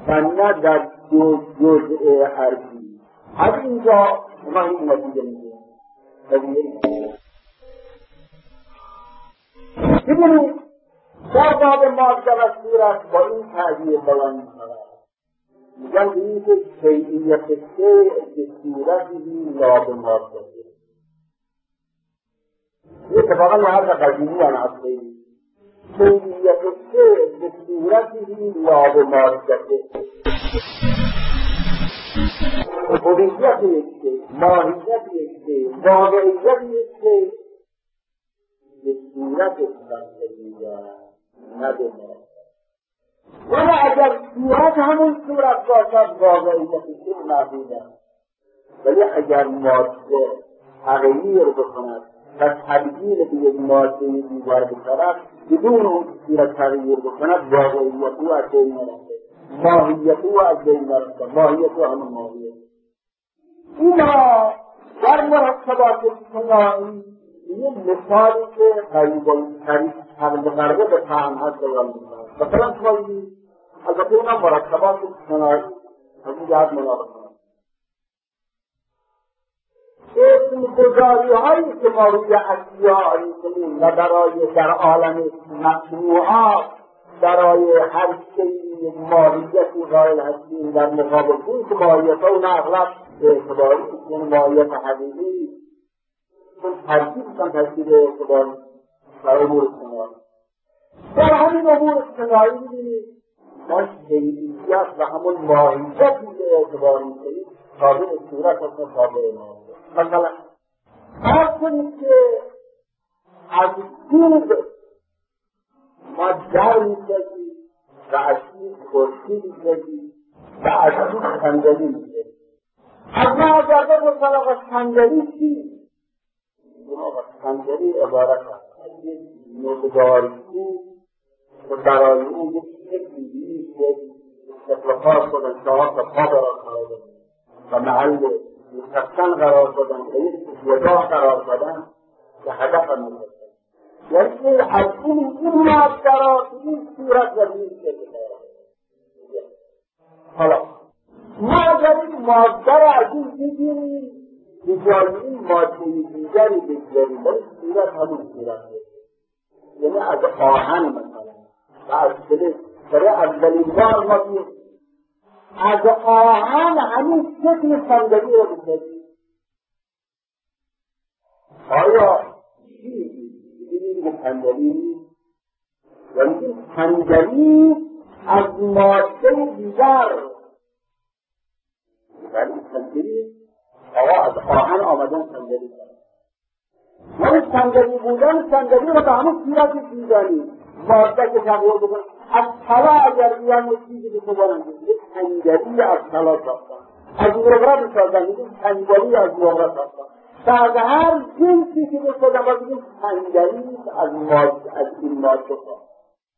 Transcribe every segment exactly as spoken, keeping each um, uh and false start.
و نه در دو جزء حرفی. از اینجا ما این نتیجه میگیم. ببینید در باب ماده و صورت با این تعبیر بیان می‌شود. میگن به این که شیعیت شیء به صورتی لا به ماده. یہ اتفاقا یہاں کا قدیمی عناصر ہے. شیعیت شیء به صورتی لا به ماده. حقیقت یک شیء، ماهیت یک شیء، واقعیت یک شیء به صورت دیگر نه به ماده. ولی اگر صورت همون صورت باشد واقعیت شیء محدود است. ولی اگر ماده تغییر بکند و تبدیل به یک ماده دیگر بشود بدون اون صورت تغییر بکند واقعیت او از بین نرفته، ماهیت او از بین نرفته، ماهیت او همون ماهیت. اینها در مرکبات اجتماعی یه مثالی که قریب القریب قریب قربه به فهم هست بیان می‌کنند. مثلا شما ببینید البته اینا مرکبات اجتماعی از این جهت مناسبت اسم گذاری هایی که ما روی اشیاء می‌کنیم و برای در عالم مجموعات برای هر شیء ماهیتی قائل هستیم در مقابل این که ماهیت اون اغلب اعتباری یعنی ماهیت حقیقی چون ترکیبشان ترکیب اعتباری در امور اجتماعی. در همین امور اجتماعی می‌بینید ما شیعیت و همون ماهیتی که اعتباری می‌کنیم تابع صورت و تابع ما. مثلا فرض کنید که از دید ما در می‌سازیم و از دید کرسی می‌سازیم و از دید صندلی می‌سازیم. از ما اگر بگم طلاق صندلی چی؟ صندلی عبارت است از یک مقداری که برای اون یک شکلی بیشتر استقلال شدن شما تا پا برای قرار و محل مستقن قرار دادن و یک جدا قرار دادن که هدف هم نمی‌دن. یعنی از این این ماده را این صورت و این شکل دارد. حالا ما اگر این ماده را از این بگیریم به جای این ماده دیگری بگذاریم ولی صورت همون صورت هست. یعنی از آهن مثلا و از فلز برای اولین بار ما بیم از آهن همین شکل صندلی را بگذاریم. آیا چی بگیریم صندلی؟ یعنی این صندلی از ماده دیگر یعنی صندلی آقا از آهن آمدن صندلی کرد. ولی صندلی بودن صندلی را به همون صورت دیدنی ماده که تغییر بکنه. از طلا اگر بیان یک چیزی به بکنند یک صندلی از طلا ساختن، از نقره بسازن یک صندلی از نقره ساختن، بعد هر جنسی که بسازن باید یک صندلی از ماده از این ماده ساختن.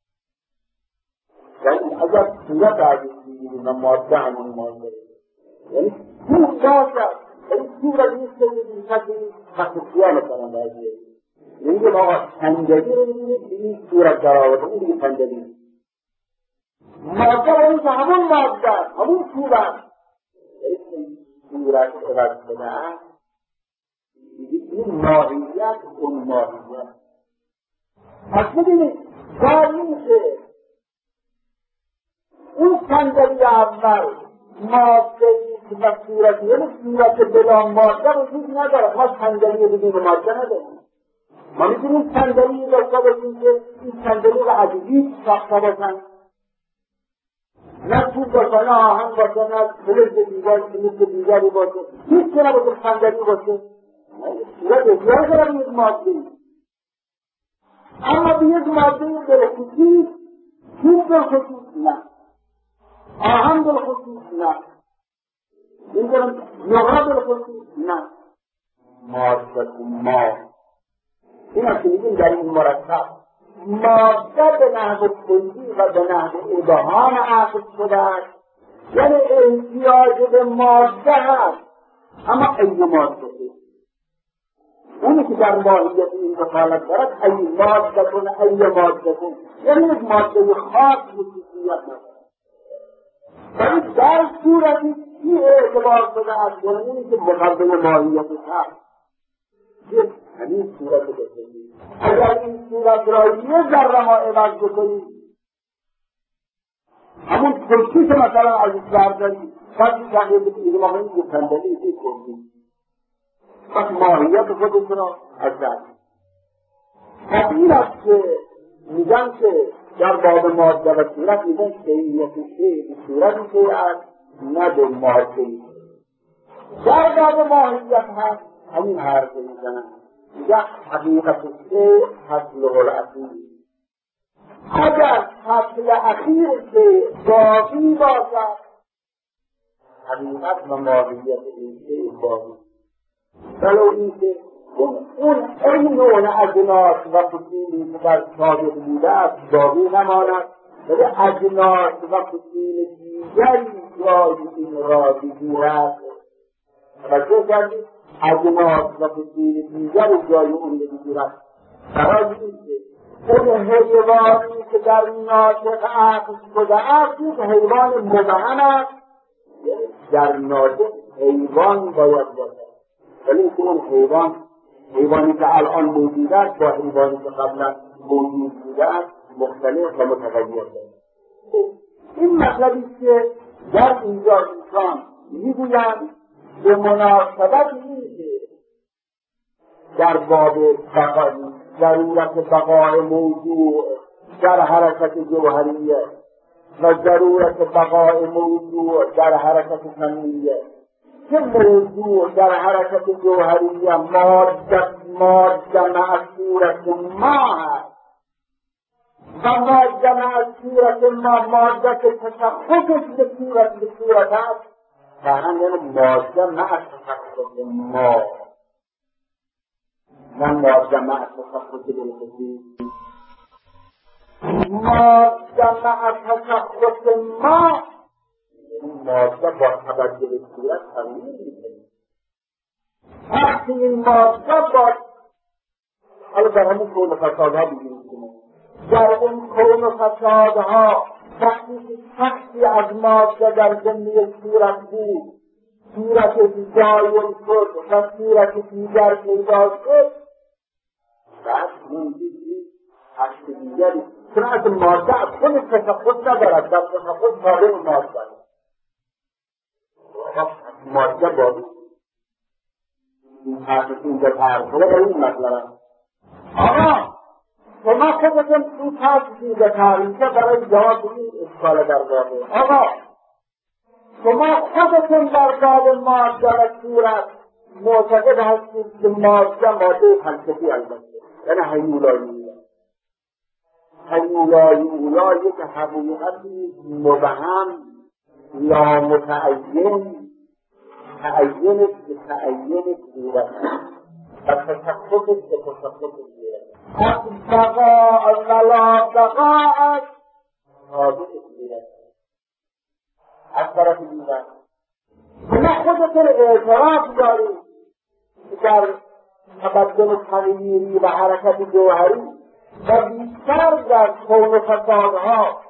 یعنی اگر صورت عزیز بگیریم و ماده همون ماده یعنی این باشد این صورت نیست که این کسی خصوصیان مثلا باید یعنی که ما صندلی رو بگیریم که این صورت در آورده این دیگه صندلی ماده رو که همون ماده همون صورت این صورت عوض شده است این ماهیت اون ماهیت. پس ببینید کار این که اون صندلی اول ماده و صورت یعنی صورت بلا ماده وجود نداره. ما صندلی بدون ماده نداریم. ما میتونیم صندلی داشته باشیم که این صندلی رو از هیچ ساخته باشن، نه چوب باشه، نه آهن باشه، نه فلز دیگر مثل دیگری باشه، هیچ چه نباشه صندلی باشه. صورت احتیاج داره به یک ماده، اما به یک ماده بالخصوص چوب بالخصوص نه، آهن بالخصوص نه، این دارم نقره بالخصوص نه، ماده ما این هست که میگیم در این مرکب ماده به نحو کلی و به نحو ابهام عقد شده است. یعنی احتیاج به ماده هست اما ای ماده اونی که در ماهیت این دخالت دارد ای ماده کن ای ماده کن یعنی یک ماده خاص خصوصیت ندارد. در صورتی کی اعتبار شده از اونی که مقدم ماهیتش هست همین صورت بکنید. اگر این صورت را یه ذره ما عوض بکنید همون کلکی که مثلا از بردارید وقتی تغییر بکنید ما همین یه پندلی یه کنید وقتی ماهیت خودتون را از دست پس این است که میگن که در باب ماده و صورت میگن شیعیت شیع به صورتی که از نه به ماده در باب ماهیت هست همین حرف میزنن میگن حقیقت شیع حصل الاخیر اگر حصل اخیر که باقی باشد حقیقت و ماهیت این شیع باقی ولو این که اون اون این نوع اجناس و فصیلی که در سابق بوده است باقی نماند ولی اجناس و فصیل دیگری جای این را بگیرد توجه کردید اجناس و فصیل دیگری جای اون بگیرد برای این که اون حیوانی که در ناطق عقل شده است یک حیوان مبهم است در ناطق حیوان باید باشد ولی که اون حیوان حیوانی که الان موجود است با حیوانی که قبلا موجود بوده است مختلف و متغیر است. این مطلبی که در اینجا انسان میگویند به مناسبت این که در باب بقایی ضرورت بقای موضوع در حرکت جوهریه و ضرورت بقای موضوع در حرکت فنیه که موضوع در حرکت جوهریه ماده ماده مع صورت ما هست و ماده مع صورت ما ماده که تشخصش به صورت به صورت هست فهم یعنی ماده مع تشخص ما نه ماده مع تشخص بالخصوص ماده مع تشخص ما این ماده با توجه به صورت تغییر می‌کنه وقتی این ماده با حالا در همون کون و فسادها بگیریم در اون کون و فسادها وقتی که شخصی از ماده در ضمن صورت بود صورت زایل شد و صورت دیگر پیدا شد بعد موجودی هست دیگری چون از ماده از خود تشخص ندارد در تشخص کاره ماده ماده بابی این حرف اینجا تعرف کنه این مطلب است آقا شما خودتون این حرف اینجا تعریفه برای جواب این اشکال در واقع آقا شما خودتون در باب ماده و صورت معتقد هستید که ماده ماده فلسفی البته یعنی هیولایی هیولایی اولا یک حقیقتی مبهم یا متعین تعین به تعین صورت و تشخص به تشخص صورت از بقا و لا بقاء تابع صورت از طرف دیگر شما خودتون اعتراف دارید در تبدل تغییری و حرکت جوهری و بیشتر در کون و فسادها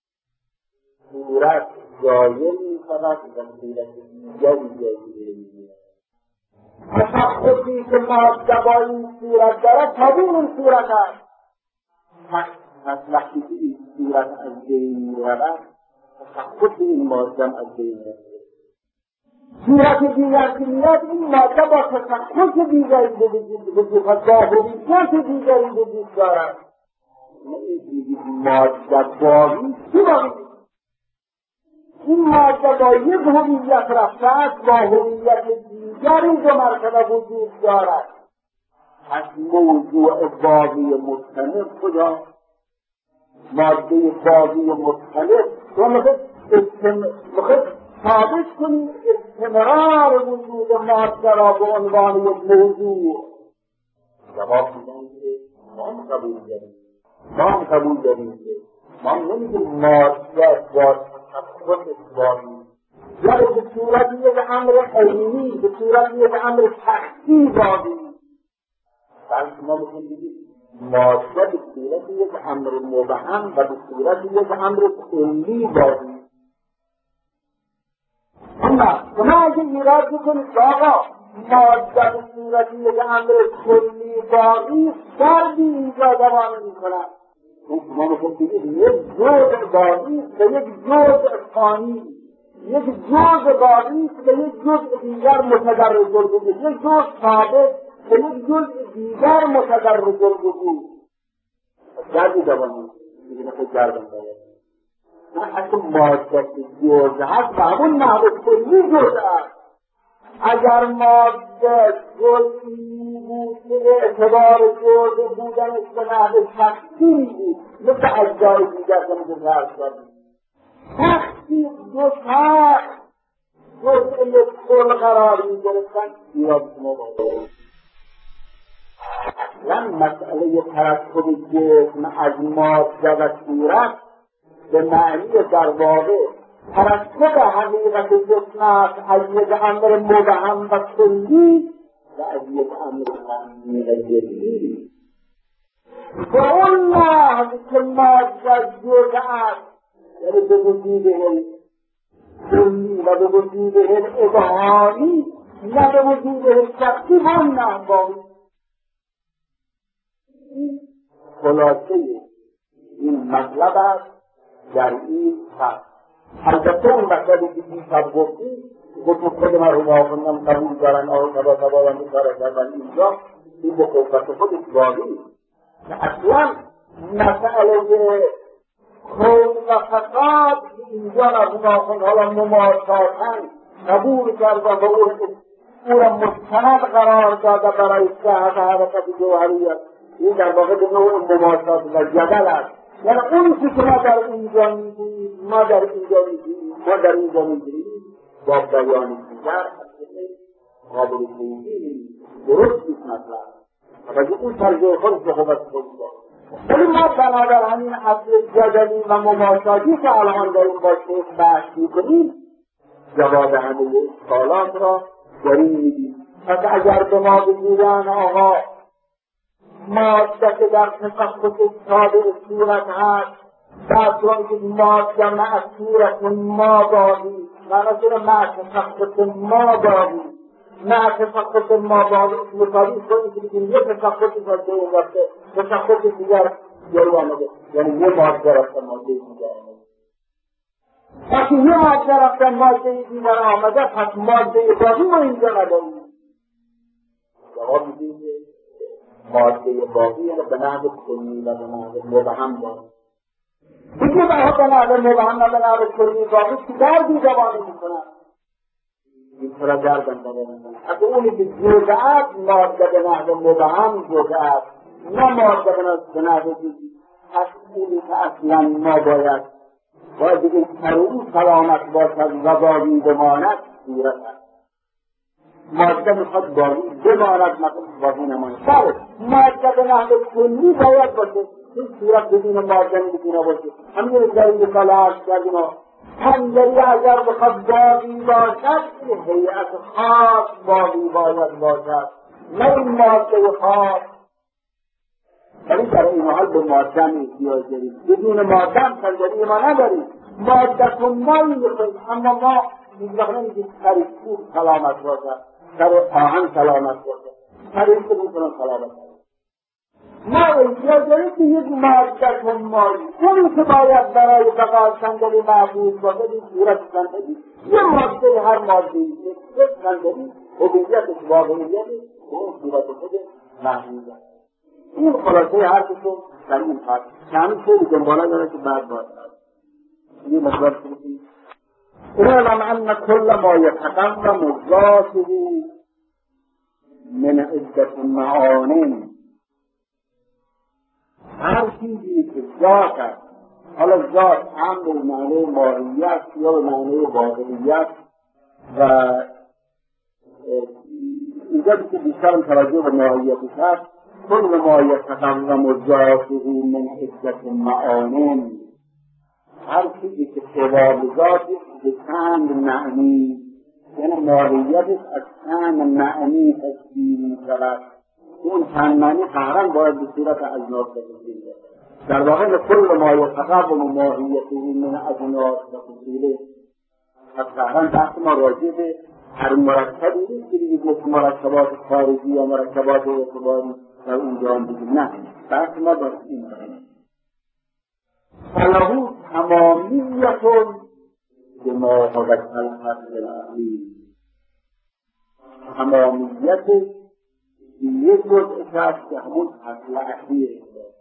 صورت جایل می‌شود و صورت دیگری جایل می‌شود تشخصی که ماده با این صورت دارد تابع این صورت است پس وقتی که این صورت از بین می‌رود تشخص این ماده از بین می‌رود صورت دیگر که میاد این ماده با تشخص دیگری به وجود و ظاهریت دیگری وجود دارد نمی‌دید ماده باقی چی باقی این ماده با یک هویت رفته است با هویت دیگری دو مرتبه وجود دارد از موضوع باقی مختلف خدا ماده باقی مختلف تو میخواید ثابت کنید استمرار وجود ماده را به عنوان یک موضوع جواب میدن که ما هم قبول داریم ما هم قبول داریم که ما هم نمیگیم ماده با تشخص باقی یا به صورت یک امر عینی به صورت یک امر شخصی باقی بلکه ما میخوایم بگیم ماده به صورت یک امر مبهم و به صورت یک امر کلی باقی نه شما اگه ایراد بکنید که آقا ماده به صورتی یک امر کلی باقی دردی اینجا دوام میکنن، شما میخوام بگید یک جزء باقی به یک جزء ثانی، یک جزء باقی به یک جزء دیگر متدرج الوجود، یک جزء ثابت به یک جزء دیگر متدرج الوجود دردی دوام میکنه. خود دردم باید نه حتی ماده جزء هست و همون نحو کلی جزء هست. اگر ماده جزئی بود که به اعتبار جزء بودنش به نحو شخصی بود مثل اجزای دیگر که میگه فرض کردیم شخصی دو شخص جزء یک کل قرار میگرفتن ایراد شما باید اصلا مسئله ترکب جسم از ماده و صورت به معنی در واقع ترکب حقیقت جسم است از یک امر مبهم و کلی و از یک امر معنی و جزئی. و اون لحظه که ماده جزء است یعنی به وجوده کلی و به وجوده ابهامی نه به وجوده شخصی هم نه باقی. خلاصه این مطلب است در این فصل. البته اون مطلبی که دیشب گفتیم گفتیم خود مرحوم آخوندم قبول دارن آقای تبا تبا هم بکاره کردن اینجا این به قوت خودش باقی اصلا مسئله کون و فساد اینجا مرحوم آخوند حالا مماساتن قبول کرده و او را مستند قرار داده برای صحت حرکت جوهریت. این در واقع به نوع مماسات و جدل است. یعنی اون که ما در اینجا میگوییم ما در اینجا میگوییم ما در اینجا میگوییم با بیان دیگر قابل توجیه درست نیست مطلب ولی اون ترجمه خود به قوت خود دارد. ولی ما بنابر همین اصل جدلی و مماساتی که الان داریم با شیخ بحث میکنیم جواب همه اشکالات را داریم میدیم. پس اگر به ما بگویند آقا ماده که در تفکر تابع صورت هست بعد چون که ماده مع صورت ما باقی معنی چرا مع تفکر ما باقی مع تفکر ما باقی مطابق کنید که بگیم یه تفکر باشه این رفته تفکر دیگر جلو آمده یعنی یه ماده رفته ماده دیگر آمده وقتی یه ماده رفته ماده دیگر آمده پس ماده باقی ما اینجا نداریم. جواب میدیم ماده باقی یعنی به نحو کلی و به نحو مبهم باقی. دیگه به نحو مبهم و به نحو کلی باقی که دردی دوانی میکنن این طرح دردن دوانی میکنن. اگه اونی که جزءات ماده به نحو مبهم جزءات نه ماده به نحو جزئی پس اونی که اصلا ما باید باید دیگه سرون سلامت باشد و باقی بماند صورت هست. ماده میخواد باقی بماند مثلا باقی نماند سر ماده به نحو کلی باید باشه این صورت بدون ماده نمیتونه باشه. همین رساله سال عرض کردیم همگری اگر بخواد باقی باشد این هیئت خاص باقی باید باشد نه این ماده خاص. ولی در این حال به ماده احتیاج داریم بدون ماده هم صندلی ما نداریم. ماده کن مایی میخواییم اما ما میگه نمیگه سر کوه سلامت باشد سر آهن سلامت باشد سر این که میکنم سلامت باشد. ما احتیاج داریم که یک ماده کن مایی اونی که باید برای بقای صندلی معبود باشد این صورت صندلی یه ماده هر ماده یک صندلی هویتش واقعیتش اون صورت خود معبود است. این خلاصه حرفشون در این حرف یعنی خیلی دنباله داره که بعد باید این مطلب کنید اعلم ان كل ما يتقدم ذاته من عدة معان. هر چیزی که ذات است حالا ذات هم به معنی ماهیت یا به معنی واقعیت و اینجا که بیشتر توجه به ماهیتش هست كل ما يتقدم ذاته من عدة معان هر چیزی که شباب ذاتش به چند معنی یعنی ماهیتش از چند معنی تشکیل می‌شود. اون چند معنی قهرن باید به صورت اجناس تشکیل شود. در واقع کل ما یتقدم ماهیته من اجناس تشکیله از قهران بحث ما راجع به هر مرکبی نیست که بگید مثل مرکبات خارجی یا مرکبات اعتباری در اونجا هم بگید، نه، بحث ما در این داریم. فلهو تمامیتون به ما حدث الحد الاخیر، تمامیت یک جزء هست که همون حد اخیر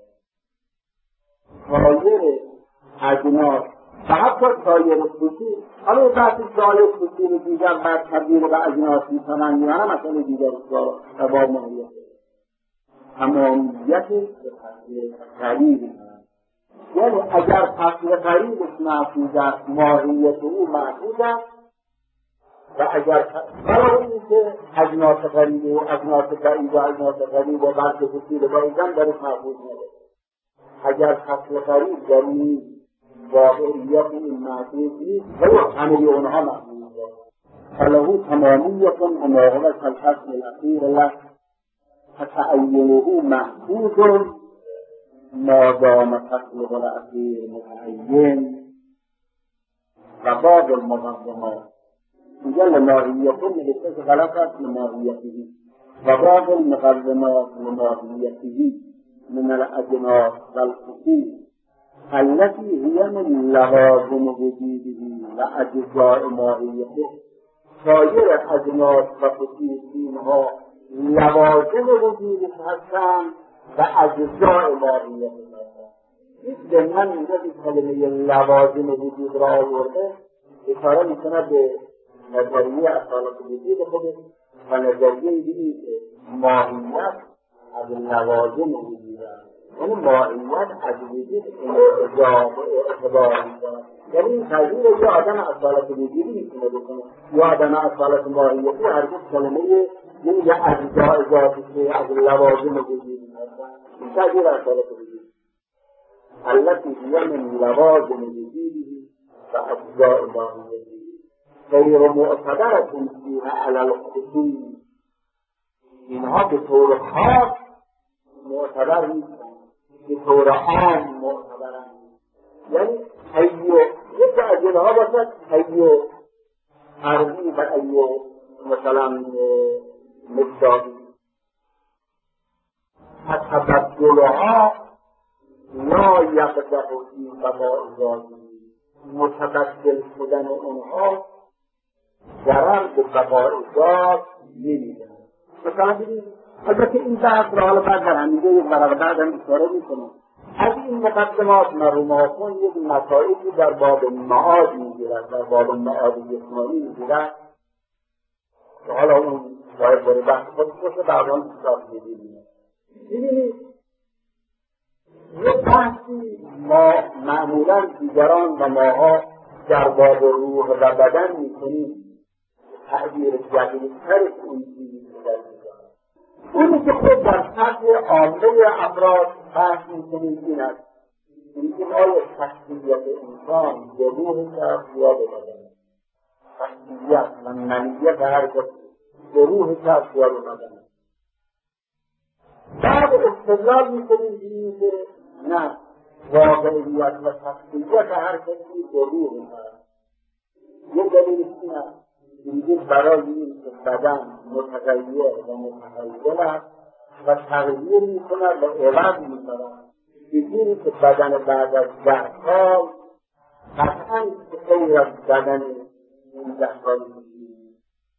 تایر اجناس و حتی تایر خصوصی. حالا بحث تایر خصوصی دیگر بعد تبدیل به اجناس میکنن یا نه مثلا دیگر در باب ماهیت تمامیت قریب، یعنی اگر فصل قریبش محفوظ است ماهیت او محفوظ است و اگر برای این که اجناس قریب و اجناس بعید و اجناس قریب و برد خصوصی بایدن درش محفوظ نده. اگر فصل قریب در این واقعیت این محفوظ نیست و همه اونها محفوظ است. فلهو تمامیت اماغلت الفصل الاخیر له فتعینه محفوظ ما دام فصل الاخیر متعین و باب المقدمات اینجا لماهیت نوشته غلط است، لماهیتی و باب المقدمات لماهیتی من الاجناس والخصوص التي هي من لوازم وجوده و اجزاء ماهیته. سایر اجناس و خصوص اینها لوازم وجودش هستند و اجزاء ماهیته هستند. این ضمن اینجا که کلمه لوازم وجود را آورده اشاره میکنه به نظریه اصالت وجود خودش و نظریه دیگه که ماهیت از لوازم وجود است، یعنی ماهیت از وجود انتجاب و اعتبار میکنه. یعنی این تغییر یه آدم اصالت وجودی میتونه بکنه یا آدم اصالت ماهیتی هرگز کلمه این یه اجزاء ذاتی که از لوازم وجودی هستن. این تغییر اصالت وجودی التي هي من لوازم وجوده و اجزاء ماهیته غیر معتبرة فيها على الخصوص. اینها به طور خاص معتبر نیستن، به طور عام معتبرن. یعنی ایو یک از اینها باشد ایو عرضی و ایو مثلا مصداقی، تبدلها لا یقدح فی بقاء ذاتی، متبدل شدن اونها ضرر به بقاء ذات نمیدن. مثلا ببینید البته این بحث را حالا بعد در همینجا یک ورق بعد هم اشاره میکنم. از این مقدمات مرحوماتون یک مسائلی در باب معاد میگیرد، در باب معاد جسمانی میگیرد که حالا اون باید باره بحث خودش باشه بعدا بسیار میدیم. ببینید یک بحثی ما معمولا دیگران و ماها در باب روح و بدن میکنیم تعبیر دقیق‌تر اون چیزی که در می‌کنه. اونی که خود در سطح عامه افراد بحث میکنیم این است این آیا شخصیت انسان به روح شخص یا به بدن، شخصیت و منیت هر کسی به روح شخص یا به بدن. بعد استدلال میکنیم بینیم که نه، واقعیت و شخصیت هر کسی به روح شخص. یک دلیل این است اینجا برای این که بدن متغیر و متغیر است و تغییر میکند و عوض میکند، اینجوری که بدن بعد از ده سال قطعا غیر از بدن این ده سال میشید.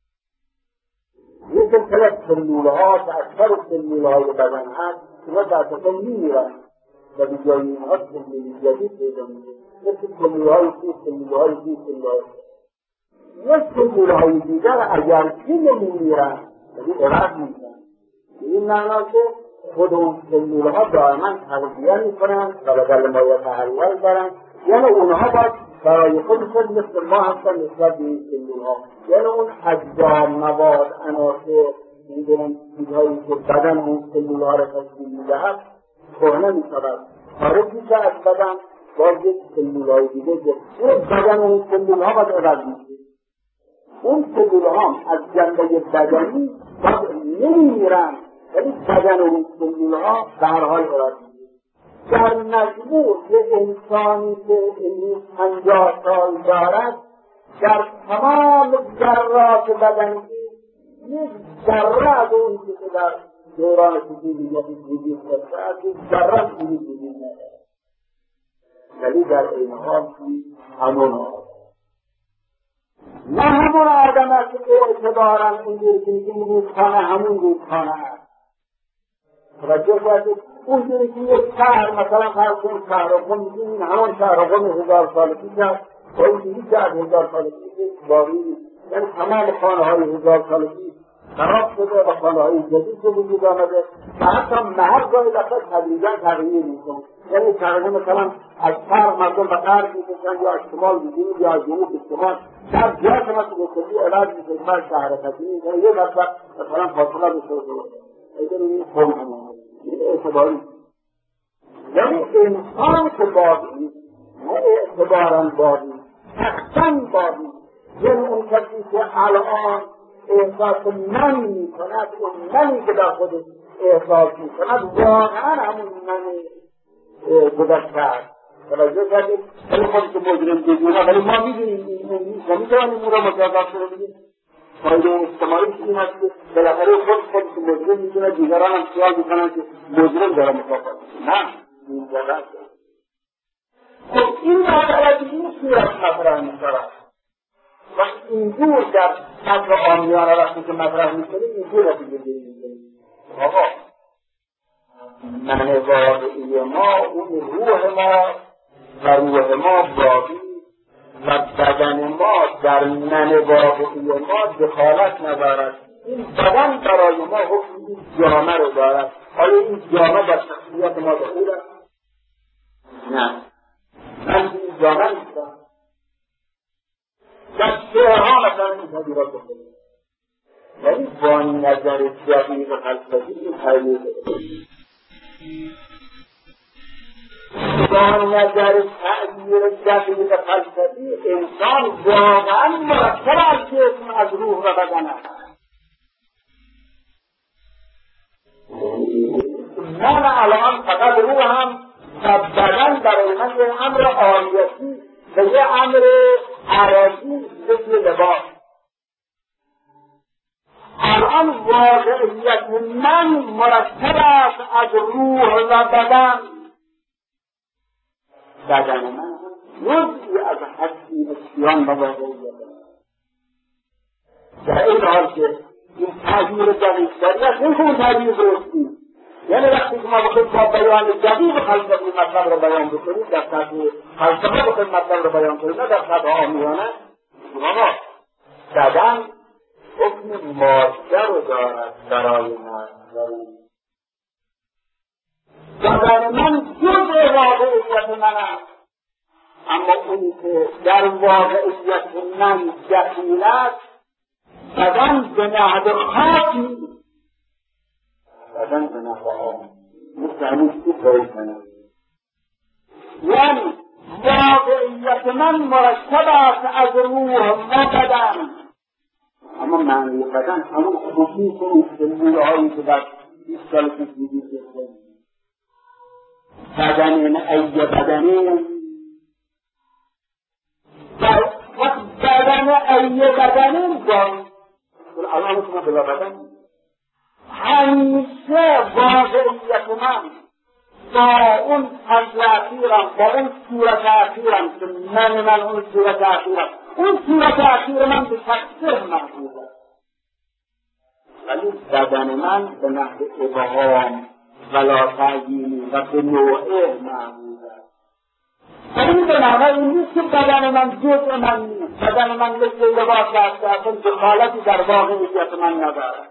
یک سلسله سلولها که اکثر سلولهای بدن هست اینا در تکل میمیرن و به جای اینها سلولی جدید پیدا میشه، مثل سلولهای سی سلولهای سی سلولهای یک سلولهای دیگر اگر که نمیمیرن یعنی عوض میشن، این معنا که خود اون سلولها دائما تغذیه میکنن و بدل ما یتحول دارن، یعنی اونها باید برای خودشون مثل ما هستن نسبت به این سلولها، یعنی اون اجزا، مواد، عناصر، میدونن چیزهایی که بدن اون سلولها را تشکیل میدهد کهنه میشود، خارج میشه از بدن باز یک سلولهای دیگه که بدن اون سلولها باید عوض میشه. اون سلولها از جنبه بدنی باید نمیمیرن ولی بدن اون سلولها به هر حال عوض میشه. در مجموع یک انسانی که امروز پنجاه سال دارد در تمام ذرات بدنی یک ذره از اون که در دوران طفولیت وجود داشته از یک ذره وجود نداره، ولی در این حال همون آدم نه همون آدم است که اعتبارا اونجوری که میگیم رودخانه همون رودخانه است. توجه کردید؟ اونجوری که یک شهر مثلا فرض کنید شهرقم میگیم این همون شهرقم هزار سال پیش است و اینجوری که از هزار سال پیش باقی یعنی تمام خانه های هزار سال پیش خراب شده و خانه های جدید به وجود آمده و حتی محل گاهی دفعه تدریجا تغییر میکنه. یعنی تقریبا مثلا از شرق مردم به غرب میکشن یا از شمال به جنوب یا از جنوب به شمال در جا که مثل به کلی علاج میکشن بر شهر قدیمی میکنه یه دفعه مثلا فاصله به شده ایده رو این خون همونه این اعتباری. یعنی انسان که باقی نه اعتبارا باقی تختن باقی، یعنی اون کسی که الان احساس من میکند اون منی که در خودش احساس میکند واقعا همون منی گذشته است. توجه کردید؟ ولی خودش مجرم بدونه ولی ما میدونیم این نیست و میتوانیم اون را مجازات کنیم. بگیم فایده اجتماعیش این است که بالاخره خود خودش مجرم میدونه دیگران هم خیال میکنن که مجرم داره مکافات میشه. نه این جزا خب این مسئله به این صورت مطرح میشود و اینجور در سطح عامیانه وقتی که مطرح میکنیم اینجور را دیگه میکنیم آقا من واقعی ما اون روح ما و روح ما باقی و بدن ما در من واقعی ما دخالت ندارد. این بدن برای ما حکم این جامعه رو دارد. آیا این جامعه در شخصیت ما دخول است؟ نه، من این جامعه نیستم. در شعرها مثلا این تغییرات بکنیم ولی با نظر دقیق و فلسفی این تغییر بکنیم با نظر تغییر دقیق فلسفی انسان واقعا مرکب از جسم از روح و بدن است. من الان فقط روحم و بدن برای من یه امر عاریتی و یه امر عراضی مثل لباس. الان واقعیت من مرکب است از روح و بدن. بدن من جزئی از هستی بسیان و واقعیت در این حال که این تغییر دقیق دارید این خون تغییر درستی. یعنی وقتی که ما بخواهیم با بیان دقیق فلسفی مطلب رو بیان بکنیم در سطح فلسفه بخواهیم مطلب رو بیان کنیم نه در سطح عامیانه اما بدن حکم ماده رو دارد برای ما. بدن من جزء واقعیت من است اما اونی که در واقعیت من دخیل است بدن به نحو خاص نیست. بدن به نحو آن مثل همین که باید کنه یعنی واقعیت من مرکب است از روح و بدن اما معنی بدن همون خصوص و سلوله هایی که در بیست سال پیش وجود داشته بدن ای بدنی بدن ای بدنی جان الان شما بلا بدن همیشه واقعیت من با اون فضل اخیرم با اون صورت اخیرم که من من اون صورت اخیرم اون صورت اخیر من به تقصیر محبوب است ولی بدن من به نحو ابهام ولا تعیینی و به نوعه محبوب است. ولی به معنی این نیست که بدن من جزء من نیست. بدن من مثل لباس است که اصلا دخالتی در واقعیت من ندارد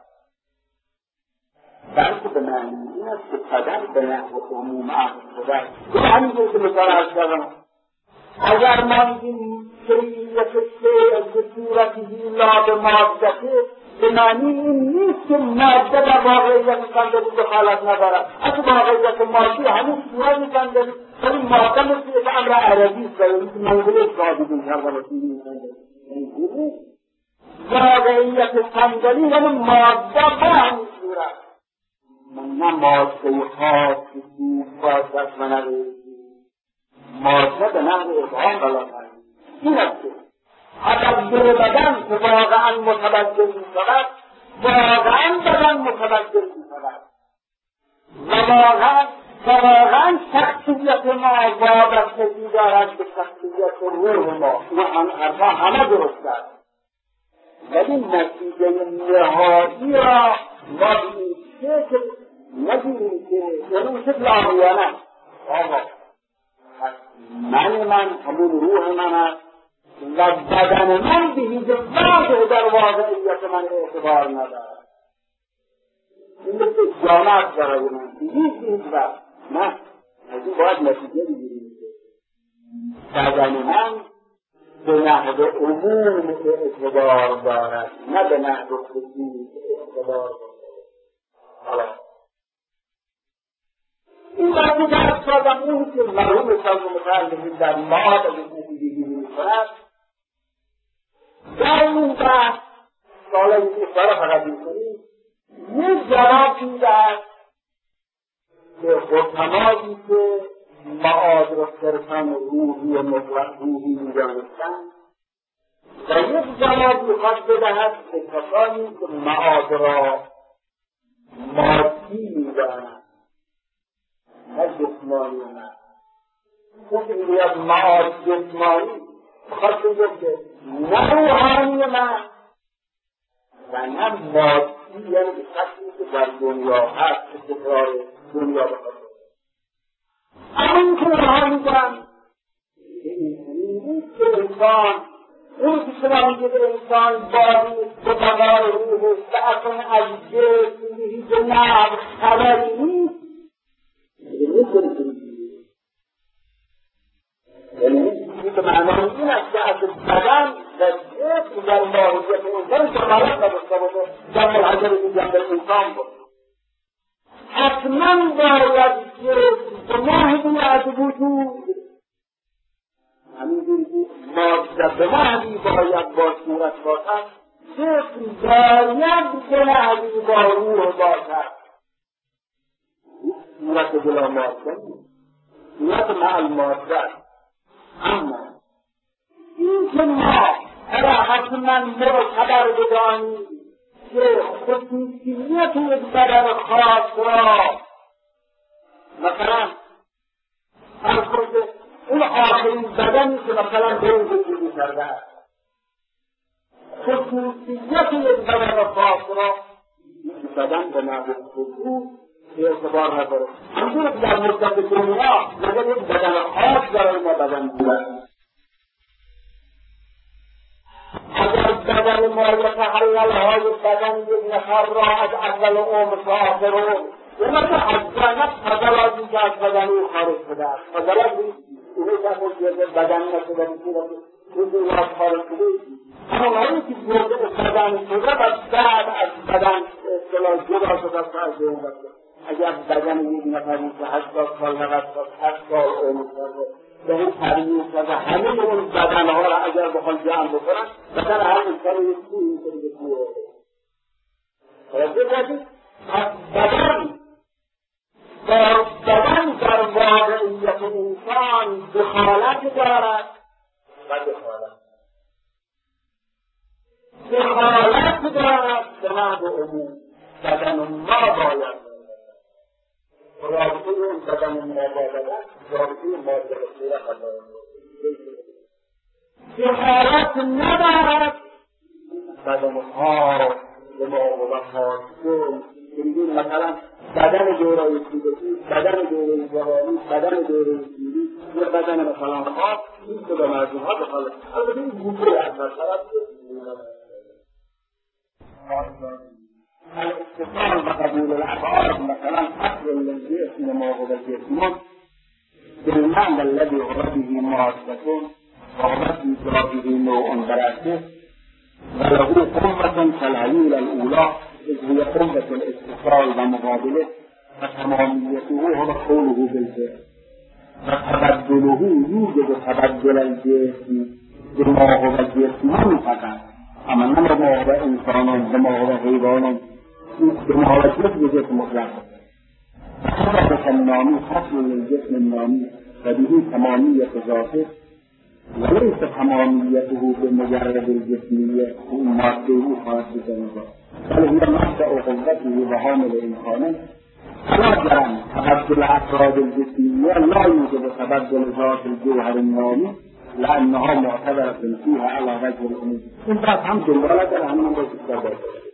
بلکه به معنی این است که بدن به نحو عموم عقل شده است. به همینجور که مثال عرض کردم اگر من این کلیت شیء به صورتی لا به مادته به معنی این نیست که ماده در واقعیت صندلی دخالت ندارد. از واقعیت مادی همین صورت صندلی ولی ماده مثل یک امر عربی است و مثل منظور صادقی کردن وسیلی صندلی واقعیت صندلی یعنی ماده به همین صورت من نه ماده خاص که سوز باشد و نوید ماده به نحو ابهام بلا کنید. این است که تبدل بدن که واقعا متبدل می شود، واقعا بدن متبدل می شود و واقعا واقعا شخصیت ما وابستگی دارد به شخصیت روح ما. این حرفا همه درست است، ولی نتیجه نهایی را ما این شکل نگیریم که این شکل آقایانه آقا من من همون روح من است و بدن من به هیچ وجه در واقعیت من اعتبار ندارد. این مثل جامعت برای من به هیچ هیچ وقت نه، از این باید نتیجه بگیریم که بدن من به نحو عموم اعتبار دارد، نه به نحو خصوص اعتبار دارد. این وقتی درست کردم اون که مرحوم شاید متعلقین در معاد از این نتیجه گیری میکند، در این بحث ساله این اشاره فقط میکنیم یک جواب میدهد که حکمایی که معاد را صرفا روحی و مطلق روحی میدانستند و یک جواب میخواد بدهد به کسانی که معاد را مادی میدانند نه جسمانی نه. اون که میگوید معاد جسمانی میخواد بگوید که نه روحانی من و نه مادی، یعنی به شکلی که در دنیا هست که تکرار دنیا بخواد. اما این که رها میگن این که انسان اون که شما میگه به انسان باری به مقار روحش و اصلا از جسم هیچ نبض خبری نیست، یعنی این که معنی این است که از بدن و جسم در ماهیت انسان کمالت نداشته باشه، جمع الحجر این جمع انسان بود. حتما باید جسم به محضی از وجود همینجوری که ماده به محضی باید با صورت باشد، جسم باید به محضی با روح باشد. صورت بلا ماده صورت معل ماده. اما این که ما اگر حتما معتبر بدانیم که خصوصیت یک بدن خاص را مثلا فرض کنید اون آخرین بدنی که مثلا به این زندگی کرده است، خصوصیت یک بدن خاص را یک بدن به نحو خصوص اعتبار نداره. همچنین که در مدت دنیا مگر یک بدن خاص برای ما بدن بودن. اگر بدن ما یتحللهای بدن یک نفر را از اول عمر تا آخر عمر اما که از جانب فضل از این که از بدن او خارج شده است، فضل از این اینه که اصلا جزء بدن نشده میشه روزی او از خارج شده اما هایی که جزء بدن شده و بعد از بدن اصطلاح جدا شده است از این بسته. اگر بدن یک نفری که هشتاد سال نقد شد هشت سال عمر کرده به این ترمیم کرده همه اون بدنها را اگر بخوان جمع بکنن بدن هر انسان یک سوی این کنی به سوی بودید پس بدن با بدن در واقعیت انسان دخالت دارد و دخالت دخالت دارد به نحو عموم. بدن ما باید رابطه اون بدن ما با بدن رابطه ما با صورت دخالت ندارد. بدن ها به ما و خاصه بگیم مثلا بدن دورای کودکی، بدن دورای جوانی، بدن دورای پیری، یا بدن مثلا خاص این که به مردم ها دخالت. البته این گوشه از مثلا الاتصال بقبول الأفعال مثلا أصل الجسم ما هو الجسم بالمعنى الذي هو به مؤسس وهو في إدراكه نوع براسه وله قوة كالهيولى الأولى إذ هي قوة الاتصال ومقابله فتماميته هو قوله بالفعل وتبدله يوجد تبدل الجسم بما هو الجسم فقط أما نمر ما هو إنسان بما هو حيوان بما هو جسم جسم مطلق فقط النامي حصل للجسم النامي وبه تمامية ذاته وليس تماميته بمجرد الجسمية ومادته خاصة بل هي مبدأ قدرته وعامل إمكانه. فلا جرم تبدل أفراد الجسمية لا يوجد تبدل ذات الجوهر النامي لأنها معتبرة فيها على وجه الأمور. إن بعد هم دلالة على أنه